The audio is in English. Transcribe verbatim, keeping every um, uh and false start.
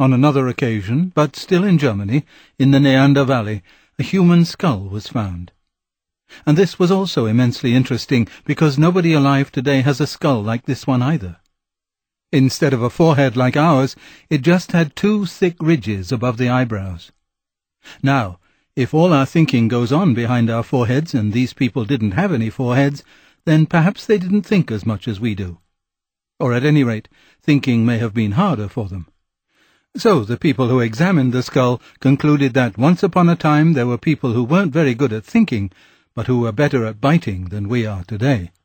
On another occasion, but still in Germany, in the Neander Valley, a human skull was found. And this was also immensely interesting, because nobody alive today has a skull like this one either. Instead of a forehead like ours, it just had two thick ridges above the eyebrows. Now, if all our thinking goes on behind our foreheads, and these people didn't have any foreheads, then perhaps they didn't think as much as we do. Or at any rate, thinking may have been harder for them. So the people who examined the skull concluded that once upon a time there were people who weren't very good at thinking, but who were better at biting than we are today.